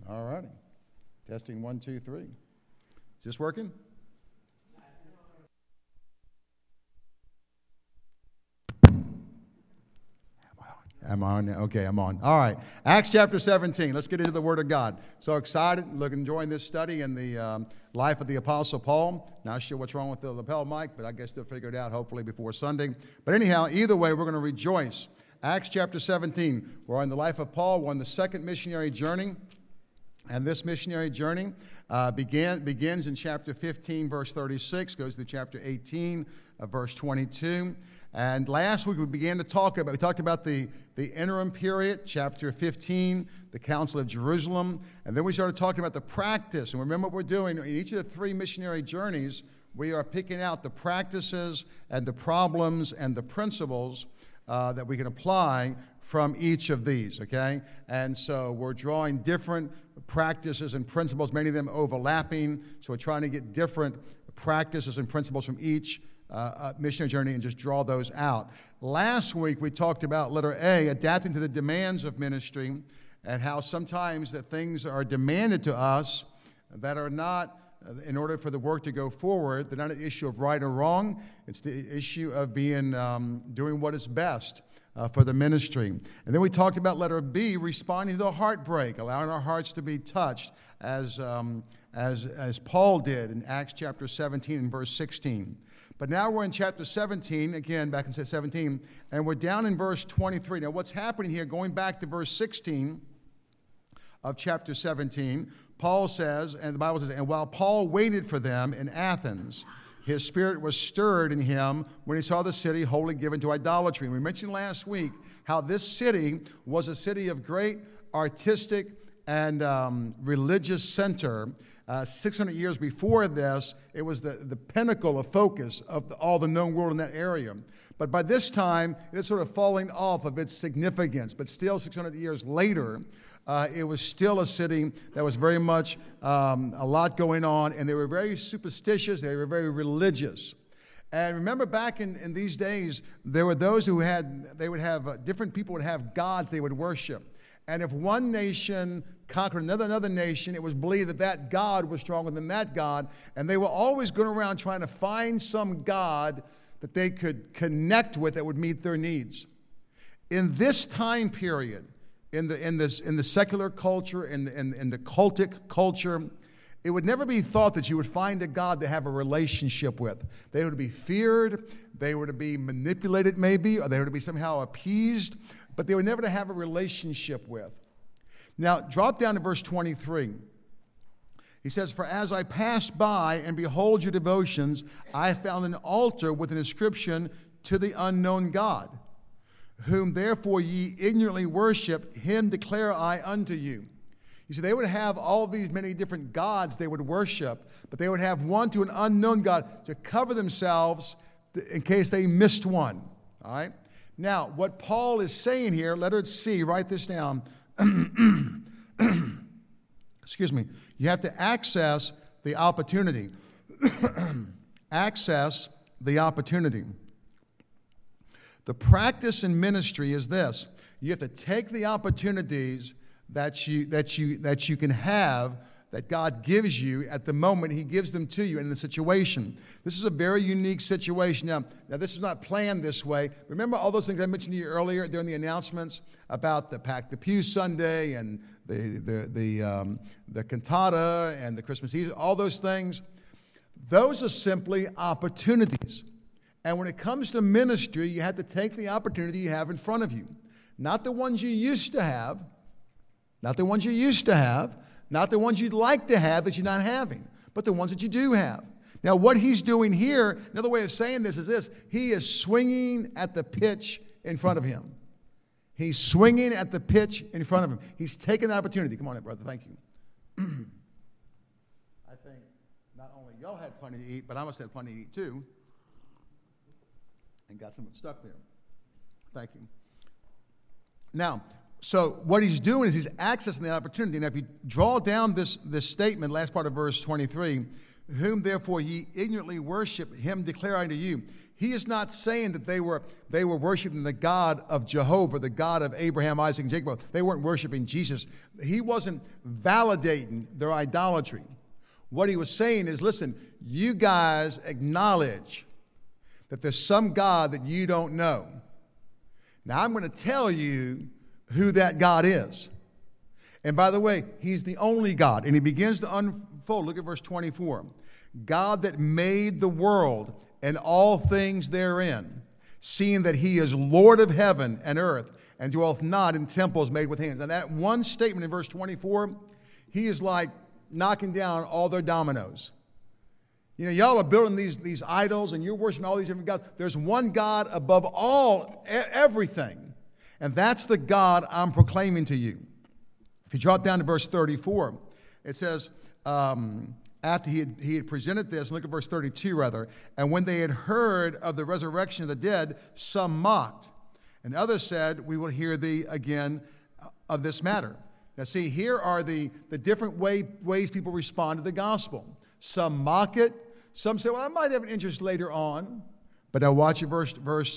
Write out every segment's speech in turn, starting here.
All righty. Testing 1, 2, 3. Is this working? I'm on. Okay, I'm on. All right. Acts chapter 17. Let's get into the Word of God. So excited. Enjoying this study in the life of the Apostle Paul. Not sure what's wrong with the lapel mic, but I guess they'll figure it out hopefully before Sunday. But anyhow, either way, we're going to rejoice. Acts chapter 17. We're in the life of Paul. We're on the second missionary journey. And this missionary journey begins in chapter 15, verse 36, goes to chapter 18, verse 22. And last week we talked about the interim period, chapter 15, the Council of Jerusalem. And then we started talking about the practice. And remember what we're doing. In each of the three missionary journeys, we are picking out the practices and the problems and the principles that we can apply from each of these, okay? And so we're drawing different practices and principles, many of them overlapping. So we're trying to get different practices and principles from each missionary journey and just draw those out. Last week we talked about letter A, adapting to the demands of ministry, and how sometimes that things are demanded to us that are not, in order for the work to go forward, they're not an issue of right or wrong. It's the issue of being doing what is best for the ministry. And then we talked about letter B, responding to the heartbreak, allowing our hearts to be touched as Paul did in Acts chapter 17 and verse 16. But now we're in chapter 17, again, back in 17, and we're down in verse 23. Now what's happening here, going back to verse 16 of chapter 17, Paul says, and the Bible says, and while Paul waited for them in Athens, his spirit was stirred in him when he saw the city wholly given to idolatry. And we mentioned last week how this city was a city of great artistic and religious center. 600 years before this, it was the pinnacle of focus of all the known world in that area. But by this time, it's sort of falling off of its significance. But still, 600 years later, it was still a city that was very much a lot going on, and they were very superstitious, they were very religious. And remember back in these days, there were those who different people would have gods they would worship. And if one nation conquered another nation, it was believed that that god was stronger than that god, and they were always going around trying to find some god that they could connect with that would meet their needs. In this time period, in the secular culture, in the cultic culture, it would never be thought that you would find a God to have a relationship with. They would be feared, they were to be manipulated maybe, or they were to be somehow appeased, but they were never to have a relationship with. Now, drop down to verse 23. He says, for as I passed by and behold your devotions, I found an altar with an inscription to the unknown God, whom therefore ye ignorantly worship, him declare I unto you. You see, they would have all these many different gods they would worship, but they would have one to an unknown God to cover themselves in case they missed one. All right? Now, what Paul is saying here, letter C, write this down. Excuse me. You have to access the opportunity. Access the opportunity. The practice in ministry is this. You have to take the opportunities that you can have, that God gives you at the moment He gives them to you in the situation. This is a very unique situation. Now this is not planned this way. Remember all those things I mentioned to you earlier during the announcements about the Pack the Pew Sunday and the cantata and the Christmas Eve, all those things. Those are simply opportunities. And when it comes to ministry, you have to take the opportunity you have in front of you. Not the ones you used to have, not the ones you'd like to have that you're not having, but the ones that you do have. Now, what he's doing here, another way of saying this is this. He is swinging at the pitch in front of him. He's swinging at the pitch in front of him. He's taking the opportunity. Come on in, brother. Thank you. I think not only y'all had plenty to eat, but I must have plenty to eat too. And got some stuck there. Thank you. Now, so what he's doing is he's accessing the opportunity. Now, if you draw down this statement, last part of verse 23, whom therefore ye ignorantly worship, him declare unto you. he is not saying that they were worshiping the God of Jehovah, the God of Abraham, Isaac, and Jacob. They weren't worshiping Jesus. He wasn't validating their idolatry. What he was saying is, listen, you guys acknowledge that there's some God that you don't know. Now, I'm going to tell you who that God is. And by the way, he's the only God. And he begins to unfold. Look at verse 24. God that made the world and all things therein, seeing that he is Lord of heaven and earth, and dwelleth not in temples made with hands. And that one statement in verse 24, he is like knocking down all their dominoes. You know, y'all are building these idols, and you're worshiping all these different gods. There's one God above all, everything. And that's the God I'm proclaiming to you. If you drop down to verse 34, it says, after he had presented this, look at verse 32 rather, and when they had heard of the resurrection of the dead, some mocked, and others said, we will hear thee again of this matter. Now see, here are the different ways people respond to the gospel. Some mock it. Some say, well, I might have an interest later on. But now watch it, verse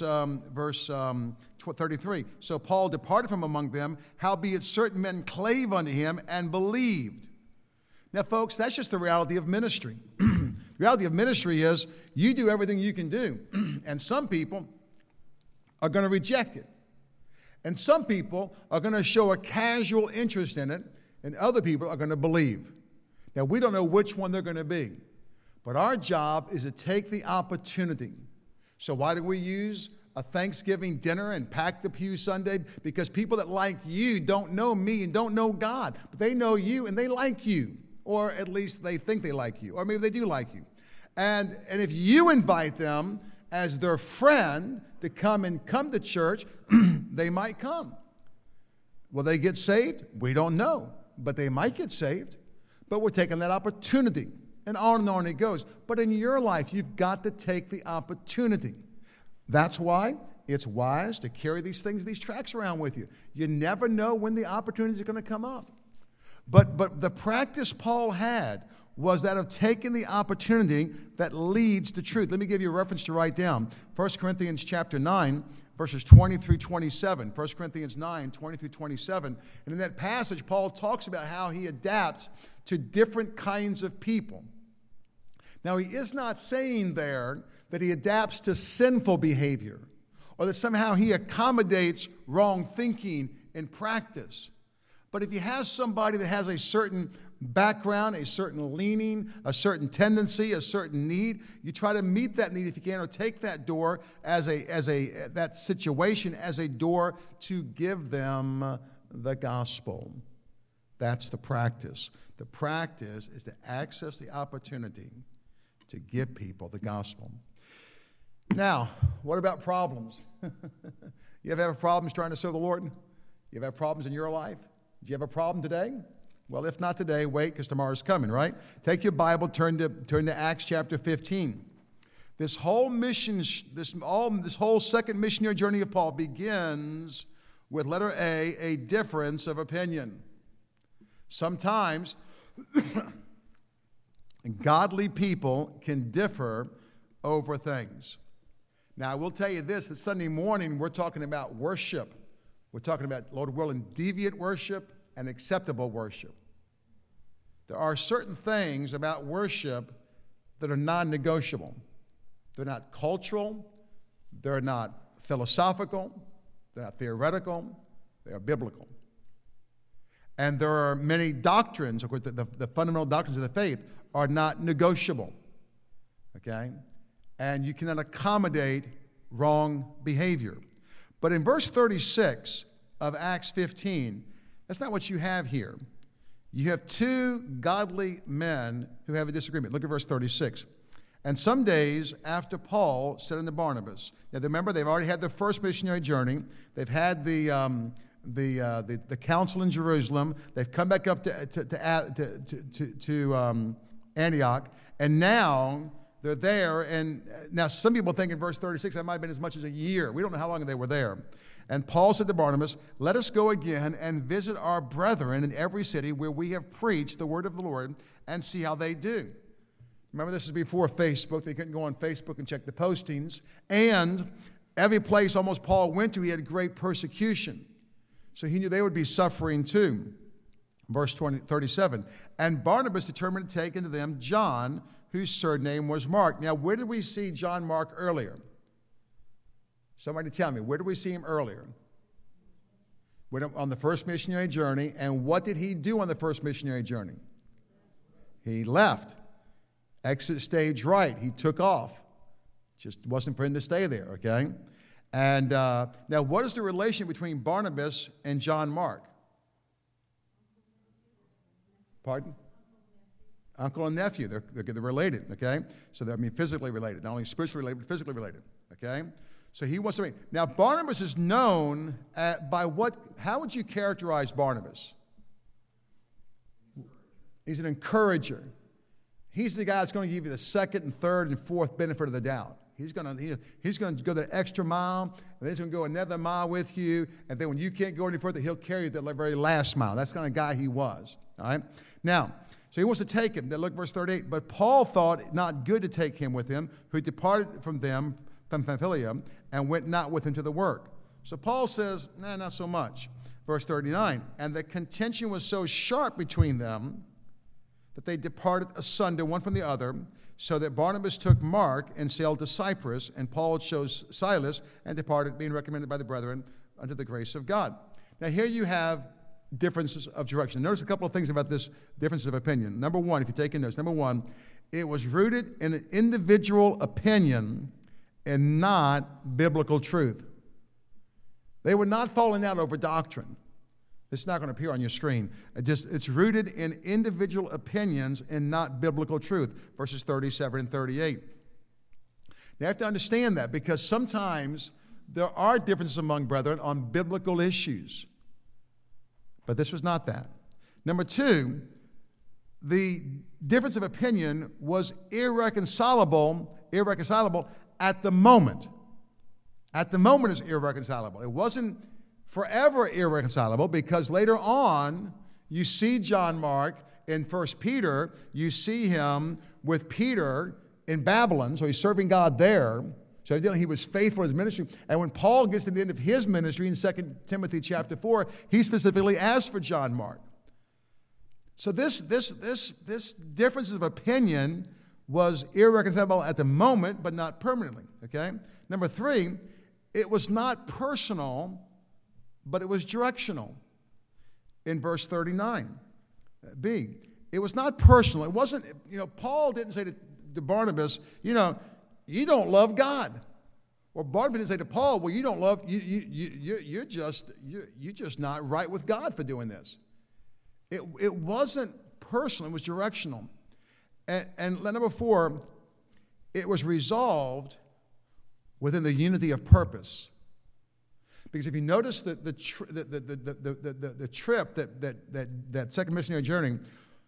33. So Paul departed from among them, howbeit certain men clave unto him and believed. Now, folks, that's just the reality of ministry. The reality of ministry is you do everything you can do, and some people are going to reject it. And some people are going to show a casual interest in it, and other people are going to believe. Now, we don't know which one they're going to be, but our job is to take the opportunity. So why do we use a Thanksgiving dinner and pack the pew Sunday? Because people that like you don't know me and don't know God, but they know you and they like you. Or at least they think they like you. Or maybe they do like you. And if you invite them as their friend to come to church, they might come. Will they get saved? We don't know. But they might get saved. But we're taking that opportunity. And on it goes. But in your life, you've got to take the opportunity. That's why it's wise to carry these tracts around with you. You never know when the opportunities are going to come up. But the practice Paul had was that of taking the opportunity that leads to truth. Let me give you a reference to write down. 1 Corinthians chapter 9, verses 20 through 27. 1 Corinthians 9, 20 through 27. And in that passage, Paul talks about how he adapts to different kinds of people. Now, he is not saying there that he adapts to sinful behavior or that somehow he accommodates wrong thinking in practice. But if you have somebody that has a certain background, a certain leaning, a certain tendency, a certain need, you try to meet that need if you can, or take that door that situation as a door to give them the gospel. That's the practice. The practice is to access the opportunity to give people the gospel. Now, what about problems? You ever have problems trying to serve the Lord? You ever have problems in your life? Do you have a problem today? Well, if not today, wait, because tomorrow's coming, right? Take your Bible, turn to Acts chapter 15. This whole second missionary journey of Paul begins with letter A difference of opinion. Sometimes godly people can differ over things. Now, I will tell you this, that Sunday morning we're talking about worship. We're talking about, Lord willing, deviant worship and acceptable worship. There are certain things about worship that are non-negotiable. They're not cultural. They're not philosophical. They're not theoretical. They are biblical. And there are many doctrines, of course, the fundamental doctrines of the faith are not negotiable. Okay? And you cannot accommodate wrong behavior. But in verse 36 of Acts 15, that's not what you have here. You have two godly men who have a disagreement. Look at verse 36. And some days after Paul said unto Barnabas, now remember, they've already had their first missionary journey. They've had the council in Jerusalem. They've come back up to Antioch, and now they're there. And now some people think in verse 36 that might have been as much as a year. We don't know how long they were there. And Paul said to Barnabas, let us go again and visit our brethren in every city where we have preached the word of the Lord and see how they do. Remember, this is before Facebook. They couldn't go on Facebook and check the postings. And every place almost Paul went to, he had great persecution. So he knew they would be suffering too. Verse 37, and Barnabas determined to take into them John, whose surname was Mark. Now, where did we see John Mark earlier? Somebody tell me, where did we see him earlier? On the first missionary journey. And what did he do on the first missionary journey? He left. Exit stage right. He took off. Just wasn't for him to stay there, okay? And now, what is the relation between Barnabas and John Mark? Pardon? Uncle and nephew. They're related, okay? So they're, physically related. Not only spiritually related, but physically related, okay? So he wants to be. Now, Barnabas is known by what? How would you characterize Barnabas? He's an encourager. He's the guy that's going to give you the second and third and fourth benefit of the doubt. He's going to go the extra mile, and then he's going to go another mile with you, and then when you can't go any further, he'll carry you the very last mile. That's the kind of guy he was. All right? Now, so he wants to take him. Now look, verse 38. But Paul thought it not good to take him with him, who departed from them, from Pamphylia, and went not with him to the work. So Paul says, nah, not so much. Verse 39. And the contention was so sharp between them that they departed asunder one from the other, so that Barnabas took Mark and sailed to Cyprus, and Paul chose Silas and departed, being recommended by the brethren unto the grace of God. Now here you have differences of direction. Notice a couple of things about this difference of opinion. Number one, if you're taking notes, number one, it was rooted in an individual opinion and not biblical truth. They were not falling out over doctrine. It's not going to appear on your screen. It's rooted in individual opinions and not biblical truth, verses 37 and 38. You have to understand that because sometimes there are differences among brethren on biblical issues. But this was not that. Number two, the difference of opinion was irreconcilable at the moment. At the moment it's irreconcilable. It wasn't forever irreconcilable because later on you see John Mark in 1 Peter. You see him with Peter in Babylon, so he's serving God there. So evidently he was faithful in his ministry. And when Paul gets to the end of his ministry in 2 Timothy chapter 4, he specifically asks for John Mark. So this difference of opinion was irreconcilable at the moment, but not permanently, okay? Number three, it was not personal, but it was directional. In verse 39b, it was not personal. It wasn't, Paul didn't say to Barnabas, you don't love God. Or Barnabas didn't say to Paul, well, you don't love, you're just not right with God for doing this. It wasn't personal, it was directional. And number four, it was resolved within the unity of purpose. Because if you notice the trip, that second missionary journey,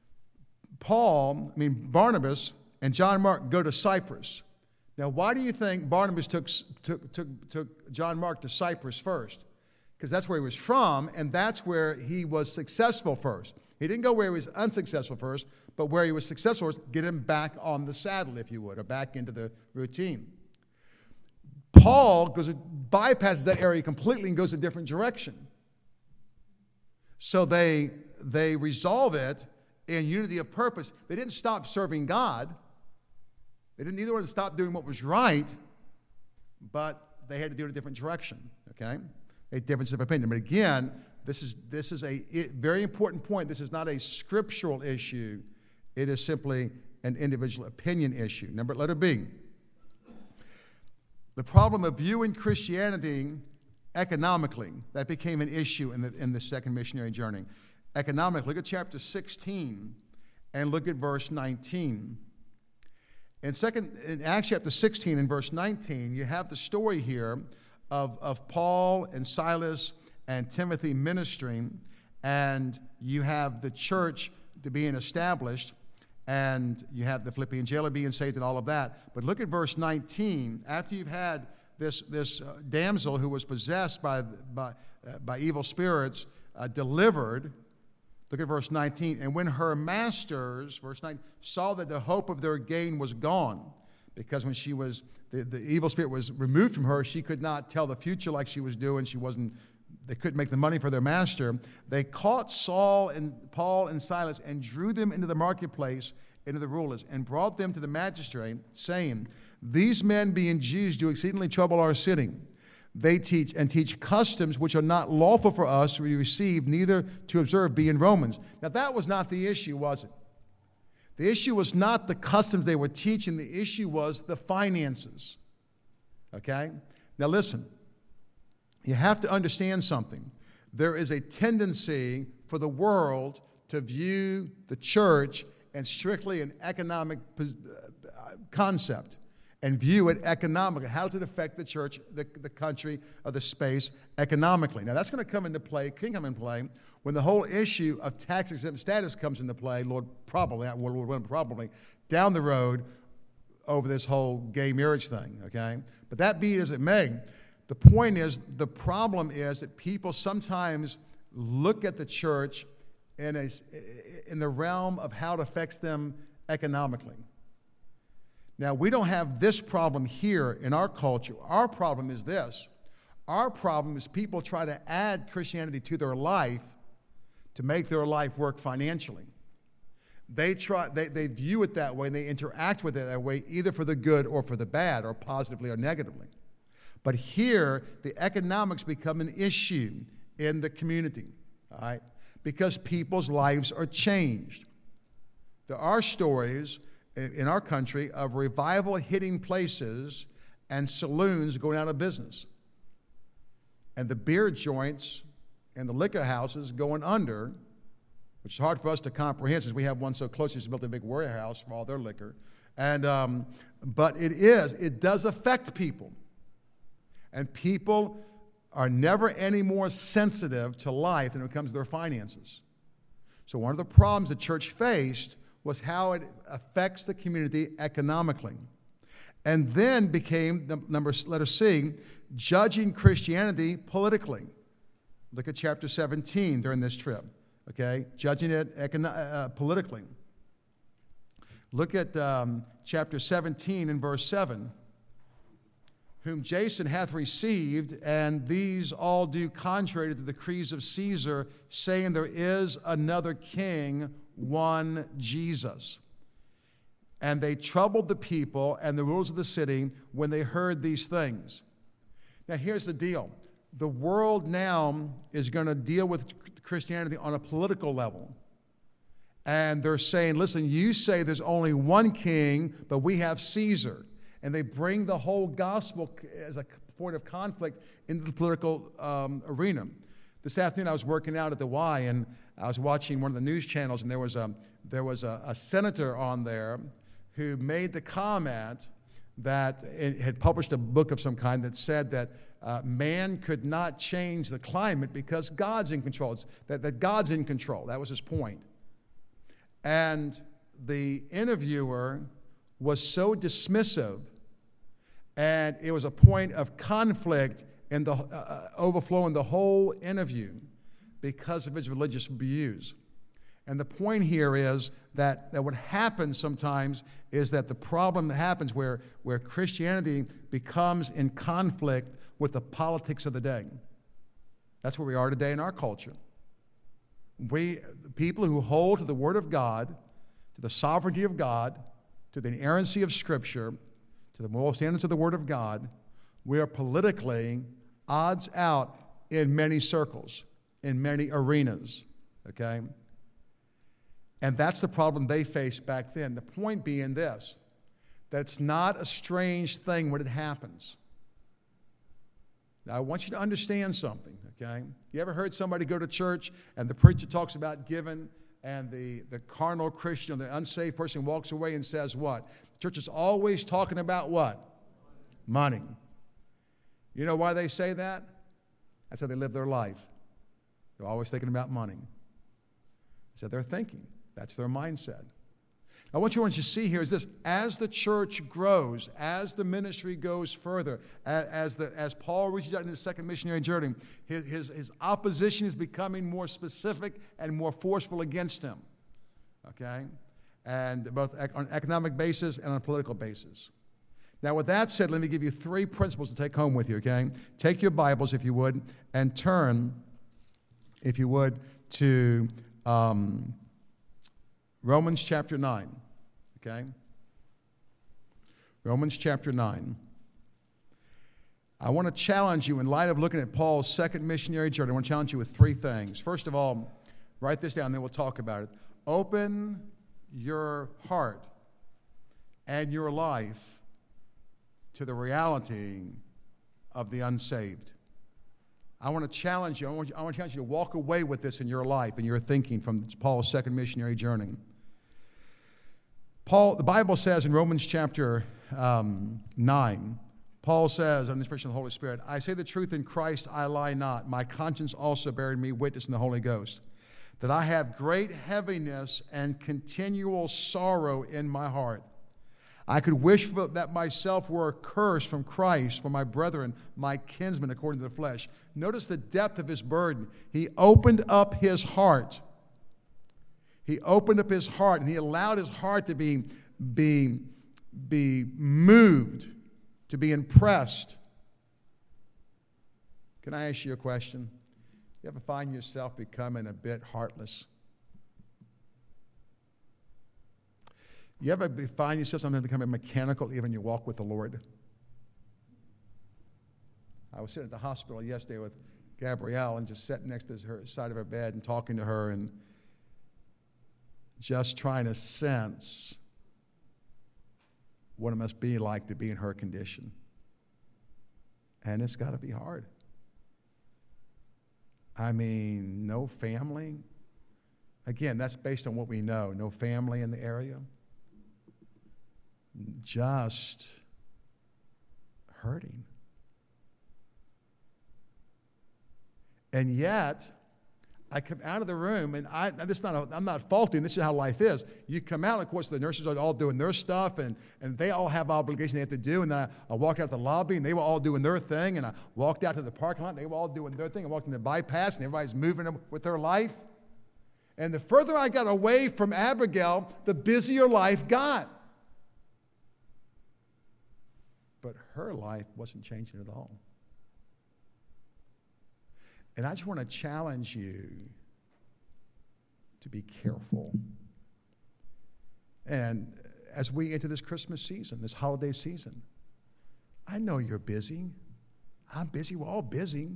Barnabas and John Mark go to Cyprus. Now, why do you think Barnabas took John Mark to Cyprus first? Because that's where he was from, and that's where he was successful first. He didn't go where he was unsuccessful first, but where he was successful first, get him back on the saddle, if you would, or back into the routine. Paul bypasses that area completely and goes a different direction. So they resolve it in unity of purpose. They didn't stop serving God. They didn't either one stop doing what was right, but they had to do it a different direction, okay? A difference of opinion. But again, this is a very important point. This is not a scriptural issue. It is simply an individual opinion issue. Letter B. The problem of viewing Christianity economically, that became an issue in the second missionary journey. Economically, look at chapter 16 and look at verse 19. In Acts chapter 16 and verse 19, you have the story here of Paul and Silas and Timothy ministering, and you have the church being established, and you have the Philippian jailer being saved and all of that. But look at verse 19. After you've had this damsel who was possessed by evil spirits delivered, Look at verse 19. And when her masters, verse 9, saw that the hope of their gain was gone, because when she was, the evil spirit was removed from her, she could not tell the future like she was doing. They couldn't make the money for their master. They caught Saul and Paul and Silas and drew them into the marketplace, into the rulers, and brought them to the magistrate, saying, these men, being Jews, do exceedingly trouble our city. They teach customs which are not lawful for us to receive, neither to observe, being Romans. Now, that was not the issue, was it? The issue was not the customs they were teaching. The issue was the finances. Okay? Now, listen. You have to understand something. There is a tendency for the world to view the church and strictly an economic concept, and view it economically. How does it affect the church, the country, or the space economically? Now, that's going to come into play, can come into play, when the whole issue of tax-exempt status comes into play, probably, down the road over this whole gay marriage thing, okay? But that be it as it may, the point is, the problem is that people sometimes look at the church in the realm of how it affects them economically. Now, we don't have this problem here in our culture. Our problem is this. Our problem is people try to add Christianity to their life to make their life work financially. They view it that way, and they interact with it that way, either for the good or for the bad, or positively or negatively. But here, the economics become an issue in the community, all right? Because people's lives are changed. There are stories in our country of revival hitting places and saloons going out of business, and the beer joints and the liquor houses going under, which is hard for us to comprehend since we have one so close. He's built a big warehouse for all their liquor. But it does affect people. And people are never any more sensitive to life than when it comes to their finances. So one of the problems the church faced was how it affects the community economically. And then became, letter C, judging Christianity politically. Look at chapter 17 during this trip, okay? Judging it politically. Look at chapter 17 and verse 7. Whom Jason hath received, and these all do contrary to the decrees of Caesar, saying there is another king, one Jesus. And they troubled the people and the rulers of the city when they heard these things. Now here's the deal. The world now is going to deal with Christianity on a political level. And they're saying, listen, you say there's only one king, but we have Caesar. And they bring the whole gospel as a point of conflict into the political arena. This afternoon I was working out at the Y, and I was watching one of the news channels, and there was a senator on there who made the comment that it had published a book of some kind that said that man could not change the climate because God's in control. That God's in control. That was his point. And the interviewer was so dismissive, and it was a point of conflict in the overflowing the whole interview because of his religious views. And the point here is that what happens sometimes is that the problem that happens where Christianity becomes in conflict with the politics of the day. That's where we are today in our culture. People who hold to the Word of God, to the sovereignty of God, to the inerrancy of Scripture, to the moral standards of the Word of God, we are politically odds out in many circles, in many arenas, okay? And that's the problem they faced back then. The point being this, that it's not a strange thing when it happens. Now, I want you to understand something, okay? You ever heard somebody go to church and the preacher talks about giving, and the carnal Christian or the unsaved person walks away and says what? The church is always talking about what? Money. You know why they say that? That's how they live their life. They're always thinking about money. So they're thinking. That's their mindset. Now, what you want to see here is this: as the church grows, as the ministry goes further, as Paul reaches out in his second missionary journey, his opposition is becoming more specific and more forceful against him. Okay? And both on an economic basis and on a political basis. Now, with that said, let me give you 3 principles to take home with you, okay? Take your Bibles, if you would, and turn, if you would, to Romans chapter 9, okay? Romans chapter 9. I want to challenge you, in light of looking at Paul's second missionary journey, I want to challenge you with 3 things. First of all, write this down, then we'll talk about it. Open your heart and your life to the reality of the unsaved. I want to challenge you. I want to challenge you to walk away with this in your life and your thinking from Paul's second missionary journey. The Bible says in Romans chapter 9, Paul says, on the inspiration of the Holy Spirit, I say the truth in Christ, I lie not. My conscience also bearing me witness in the Holy Ghost, that I have great heaviness and continual sorrow in my heart. I could wish that myself were accursed from Christ for my brethren, my kinsmen, according to the flesh. Notice the depth of his burden. He opened up his heart. He opened up his heart, and he allowed his heart to be moved, to be impressed. Can I ask you a question? You ever find yourself becoming a bit heartless? You ever find yourself sometimes becoming mechanical even in your walk with the Lord? I was sitting at the hospital yesterday with Gabrielle and just sitting next to her side of her bed and talking to her and just trying to sense what it must be like to be in her condition. And it's got to be hard. I mean, no family. Again, that's based on what we know. No family in the area. Just hurting. And yet, I come out of the room, and I'm not faulting. This is how life is. You come out, of course, the nurses are all doing their stuff, and they all have obligations they have to do. And then I walked out the lobby, and they were all doing their thing. And I walked out to the parking lot, and they were all doing their thing. I walked in the bypass, and everybody's moving with their life. And the further I got away from Abigail, the busier life got. But her life wasn't changing at all. And I just want to challenge you to be careful. And as we enter this Christmas season, this holiday season, I know you're busy. I'm busy. We're all busy.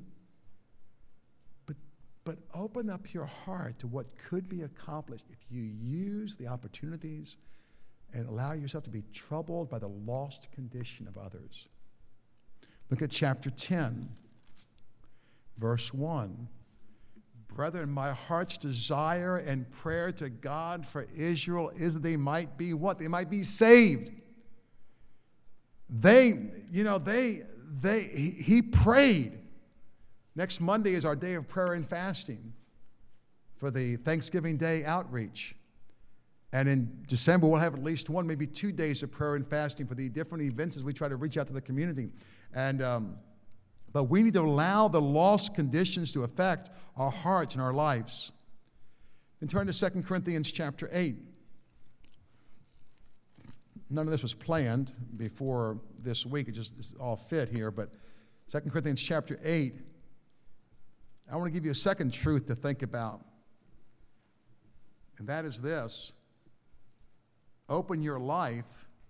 But open up your heart to what could be accomplished if you use the opportunities and allow yourself to be troubled by the lost condition of others. Look at chapter 10, verse 1. Brethren, my heart's desire and prayer to God for Israel is that they might be what? They might be saved. He prayed. Next Monday is our day of prayer and fasting for the Thanksgiving Day outreach. And in December, we'll have at least 1, maybe 2 days of prayer and fasting for the different events as we try to reach out to the community. But we need to allow the lost conditions to affect our hearts and our lives. Then turn to 2 Corinthians chapter 8. None of this was planned before this week. It just all fit here. But 2 Corinthians chapter 8, I want to give you a second truth to think about. And that is this. Open your life.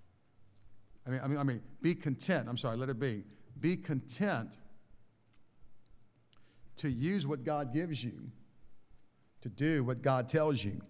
Be content. Let it be. Be content to use what God gives you, to do what God tells you.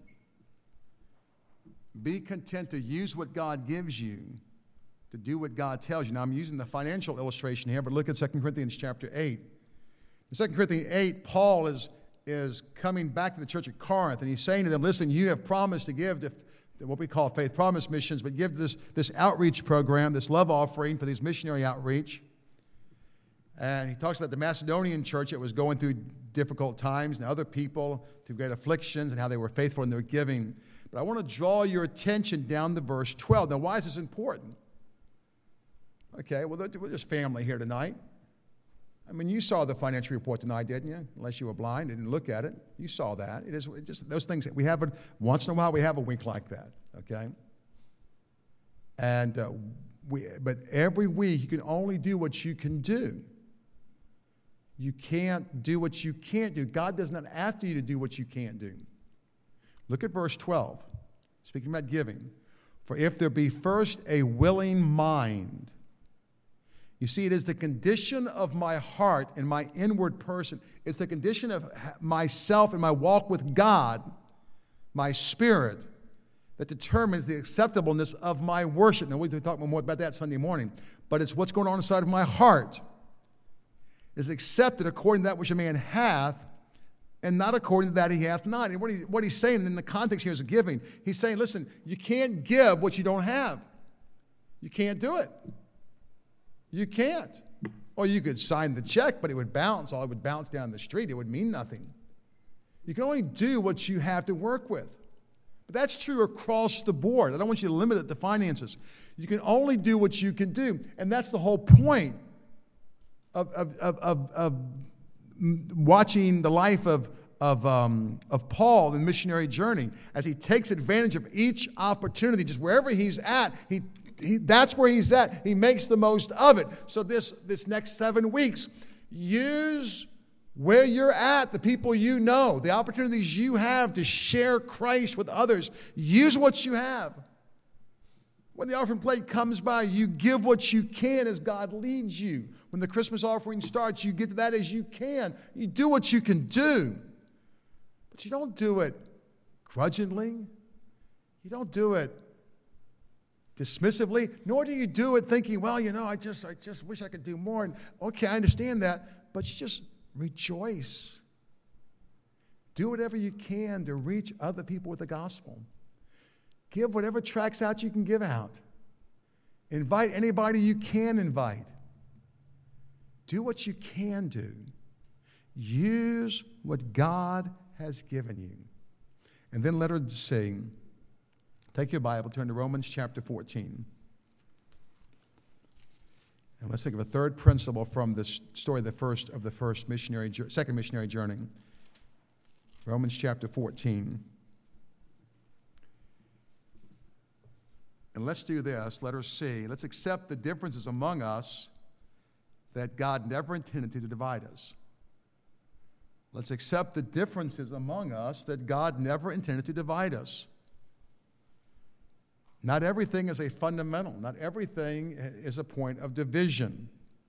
Be content to use what God gives you, to do what God tells you. Now, I'm using the financial illustration here, but look at 2 Corinthians chapter 8. In 2 Corinthians 8, Paul is coming back to the church at Corinth, and he's saying to them, listen, you have promised to give to what we call Faith Promise Missions, but give this outreach program, this love offering for these missionary outreach. And he talks about the Macedonian church that was going through difficult times and other people through great afflictions and how they were faithful in their giving. But I want to draw your attention down to verse 12. Now, why is this important? Okay, well, we're just family here tonight. I mean, you saw the financial report tonight, didn't you? Unless you were blind and didn't look at it. You saw that. It is just those things that we have. Once in a while, we have a week like that, okay? And but every week, you can only do what you can do. You can't do what you can't do. God does not ask you to do what you can't do. Look at verse 12, speaking about giving. For if there be first a willing mind. You see, it is the condition of my heart and my inward person. It's the condition of myself and my walk with God, my spirit, that determines the acceptableness of my worship. Now, we'll talk more about that Sunday morning. But it's what's going on inside of my heart. Is accepted according to that which a man hath, and not according to that he hath not. And what he's saying in the context here is of giving. He's saying, listen, you can't give what you don't have. You can't do it. You can't. Or you could sign the check, but it would bounce. All it would bounce down the street. It would mean nothing. You can only do what you have to work with. But that's true across the board. I don't want you to limit it to finances. You can only do what you can do. And that's the whole point of watching the life of Paul in the missionary journey, as he takes advantage of each opportunity, just wherever he's at, that's where he's at. He makes the most of it. So this next 7 weeks, use where you're at, the people you know, the opportunities you have to share Christ with others. Use what you have. When the offering plate comes by, you give what you can as God leads you. When the Christmas offering starts, you get to that as you can. You do what you can do. But you don't do it grudgingly. You don't do it dismissively, nor do you do it thinking, well, I just wish I could do more. And okay, I understand that, but you just rejoice. Do whatever you can to reach other people with the gospel. Give whatever tracts out you can give out. Invite anybody you can invite. Do what you can do. Use what God has given you. And then let her sing. Take your Bible, turn to Romans chapter 14. And let's think of a third principle from this story of the second missionary journey. Romans chapter 14. And let's do this. Let her see. Let's accept the differences among us that God never intended to divide us. Let's accept the differences among us that God never intended to divide us. Not everything is a fundamental. Not everything is a point of division.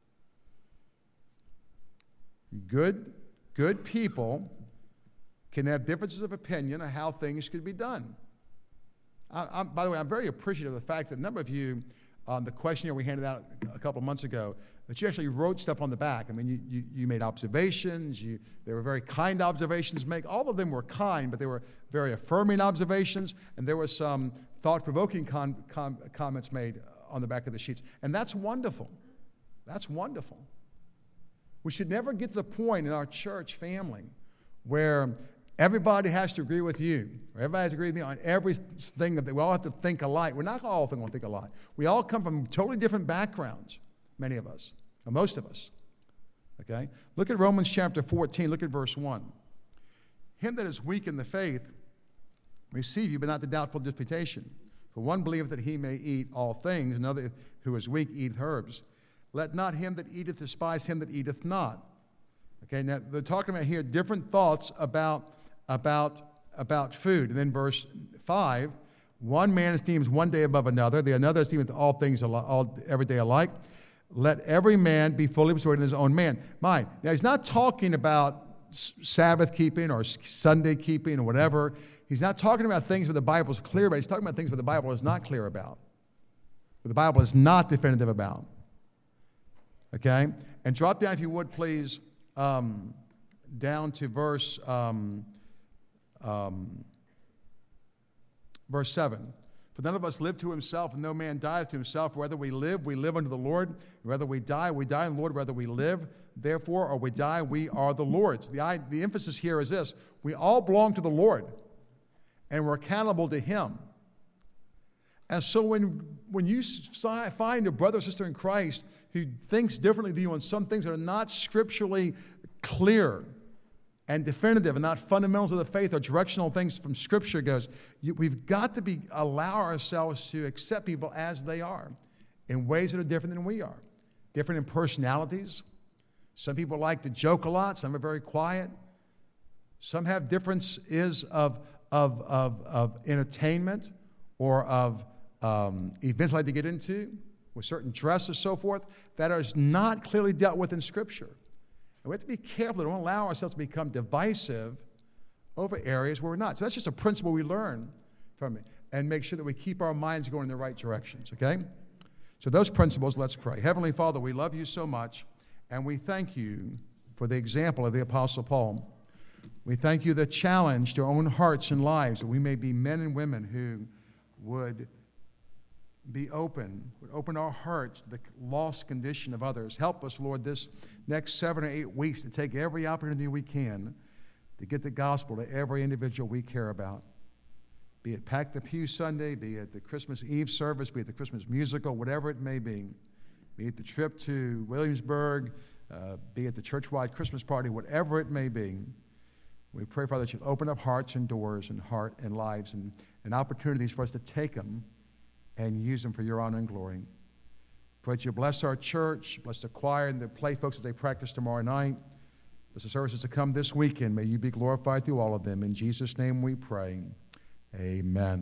Good people can have differences of opinion on how things could be done. By the way, I'm very appreciative of the fact that a number of you, on the questionnaire we handed out a couple of months ago, that you actually wrote stuff on the back. I mean, you made observations. They were very kind observations. All of them were kind, but they were very affirming observations, and there were some thought-provoking comments made on the back of the sheets. And that's wonderful. That's wonderful. We should never get to the point in our church family where everybody has to agree with you, or everybody has to agree with me on everything, that we all have to think alike. We're not all going to think alike. We all come from totally different backgrounds, many of us, or most of us. Okay? Look at Romans chapter 14. Look at verse 1. Him that is weak in the faith, receive you, but not the doubtful disputation. For one believeth that he may eat all things, another who is weak eateth herbs. Let not him that eateth despise him that eateth not. Okay, now they're talking about here different thoughts about food. And then verse 5, one man esteems one day above another, the another esteemeth all things every day alike. Let every man be fully persuaded in his own mind. Now, he's not talking about Sabbath keeping or Sunday keeping or whatever. He's not talking about things where the Bible is clear about. He's talking about things where the Bible is not clear about, where the Bible is not definitive about. Okay? And drop down, if you would, please, down to verse 7. For none of us live to himself, and no man dieth to himself. Whether we live unto the Lord. Whether we die in the Lord. Whether we live, therefore, or we die, we are the Lord's. The emphasis here is this. We all belong to the Lord. and we're accountable to him. And so when you find a brother or sister in Christ who thinks differently than you on some things that are not scripturally clear and definitive and not fundamentals of the faith or directional things from Scripture goes, we've got to allow ourselves to accept people as they are in ways that are different than we are. Different in personalities. Some people like to joke a lot. Some are very quiet. Some have differences of entertainment or of events they like to get into with certain dress or so forth that is not clearly dealt with in Scripture. And we have to be careful to don't allow ourselves to become divisive over areas where we're not. So that's just a principle we learn from it and make sure that we keep our minds going in the right directions, okay? So those principles, let's pray. Heavenly Father, we love you so much, and we thank you for the example of the Apostle Paul. We thank you the challenge to our own hearts and lives that we may be men and women who would open our hearts to the lost condition of others. Help us, Lord, this next 7 or 8 weeks to take every opportunity we can to get the gospel to every individual we care about. Be it Pack the Pew Sunday, be it the Christmas Eve service, be it the Christmas musical, whatever it may be it the trip to Williamsburg, be it the church-wide Christmas party, whatever it may be. We pray, Father, that you'll open up hearts and doors and lives and opportunities for us to take them and use them for your honor and glory. Pray that you bless our church, bless the choir and the play folks as they practice tomorrow night. Bless the services to come this weekend. May you be glorified through all of them. In Jesus' name we pray. Amen.